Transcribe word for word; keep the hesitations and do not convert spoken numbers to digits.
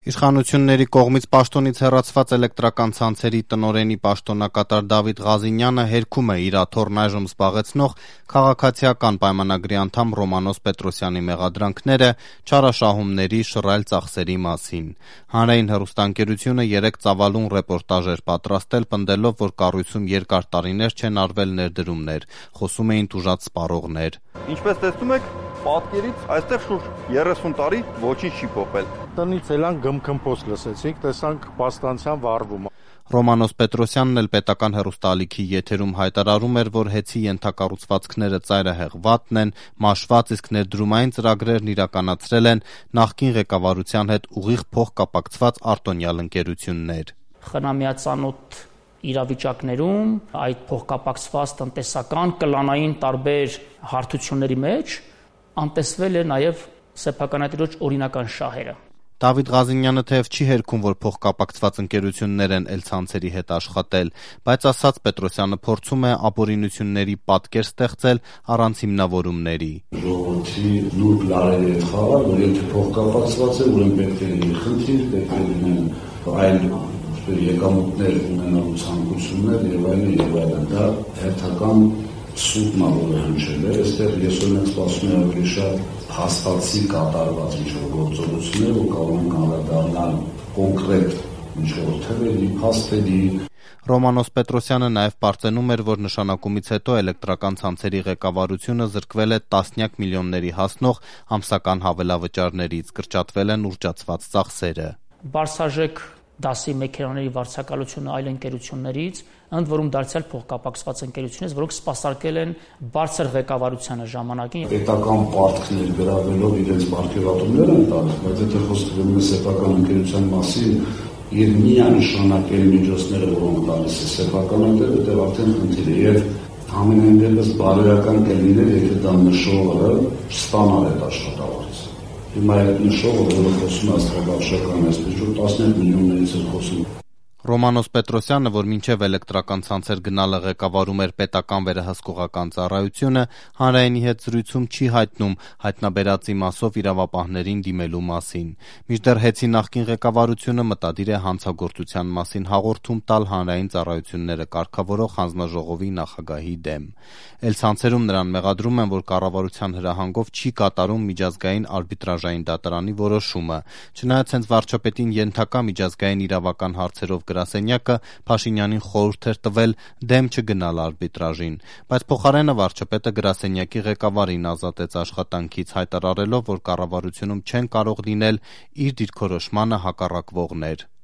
Իշխանությունների կողմից պաշտոնից հեռացված էլեկտրական ցանցերի տնօրենի պաշտոնակատար Դավիթ Ղազինյանը հերքում է իր աթոռն այժմ զբաղեցնող քաղաքացիական պայմանագրի անդամ Ռոմանոս Պետրոսյանի մեղադրանքները չարաշահումների, շռայլ ծախսերի մասին։ Հանրային հեռուստաընկերությունը երեկ ծավալուն ռեպորտաժ էր պատրաստել, պնդելով, որ կառույցում երկար տարիներ չեն արվել ներդրումներ, խոսում էին տուժած սպառողներ։ Ինչպես տեսնում եք, պատկերից այստեղ շուրջ երեսուն տարի ոչինչ չի փոխվել։ Տնից ելանք գմքմփոս լսեցինք, տեսանք պաստանցյան վառվում։ Ռոմանոս Պետրոսյանն էլ պետական հեռուստաալիքի եթերում հայտարարում էր, որ հեծի ենթակառուցվածքները ծայրահեղ վատն են, մաշված, իսկ ներդրումային ծրագրերն իրականացրել են նախկին ղեկավարության հետ ուղիղ փոխկապակցված արտոնյալ ընկերություններ։ Խնամիածանոթ իրավիճակներում այդ փոխկապակցված տնտեսական կլանային տարբեր հարթությունների մեջ անտեսվել է նաև սեփականատիրոջ օրինական շահերը։ Դավիթ Ղազինյանը թեև չի հերքում, որ փոխկապակցված ընկերություններ են էլ ցանցերի հետ աշխատել, բայց ասաց Պետրոսյանը փորձում է ապօրինությունների պատկեր ստեղծել առանց հիմնավորումների։ Ժողովրդի նուրբ լարերի հետ խաղալ, որ եթե փոխկապակցված է, ուրեմն պետք է լինի խնդիր, պետք է լինեն այլ եկամուտներ ունենալու ցանկություններ եւ այլն եւ այլն։ Դա հերթական սուտն ալով է հնչել է, այստեղ ես օրինակ սպասում եմ ավելի շատ հաստատի կատարված ինչ-որ գործողություններ, որ կարող են անդրադառնալ կոնկրետ ինչ-որ թվերի, փաստերի։ Ռոմանոս Պետրոսյանը նաև պարծենում էր, որ նշանակումից հետո էլեկտրական ցանցերի ղեկավարությունը զրկվել է տասնյակ միլիոնների հասնող ամսական հավելավճարներից, կրճատվել են ուռճացված ծախսերը։ Բարսաժեք դասի մեքենաների վարձակալությունը այլ ընկերություններից, ընդ որում դարձյալ փոխկապակցված ընկերությունից, որոնք սպասարկել են բարձր ղեկավարությանը ժամանակին։ Պետական պարտքներ գրավելով իրենց ապահովություններ են տալիս, բայց եթե խոսվում է սեփական ընկերության մասին եւ միանշանակ էլ միջոցները, որոնք տալիս է սեփական ընկերությունը, դա արդեն խնդիր է եւ ամենայն դեպս բարոյական կլիներ, եթե դա նշողը ստանար այդ աշխատավարձը։ Հիմա այդ նշողը, որը խոսում է աստղաբաշխական, այսպես որ տասնյակ միլիոններից է խոսում։ Ռոմանոս Պետրոսյանը, որ մինչև էլեկտրական ցանցեր գնալը ղեկավարում էր պետական վերահսկողական ծառայությունը, հանրայինի հետ զրույցում չի հայտնում հայտնաբերած իմասով իրավապահներին դիմելու մասին։ Մինչդեռ հեծի նախկին ղեկավարությունը մտադիր է հանցագործության մասին հաղորդում տալ հանրային ծառայությունները կարգավորող հանձնաժողովի նախագահի դեմ։ Էլ ցանցերում նրան մեղադրում են, որ կառավարության հրահանգով չի կատարում միջազգային արբիտրաժային դատարանի որոշումը, չնայած հենց վարչապետին ենթակա միջազգային իրավական հարցերով գրասենյակը Փաշինյանին խորհուրդ էր տվել դեմ չգնալ արբիտրաժին, բայց փոխարենը վարչապետը գրասենյակի ղեկավարին ազատեց աշխատանքից, հայտարարելով, որ կառավարությունում չեն կարող լինել իր դիրքորոշմանը հակառակվողներ։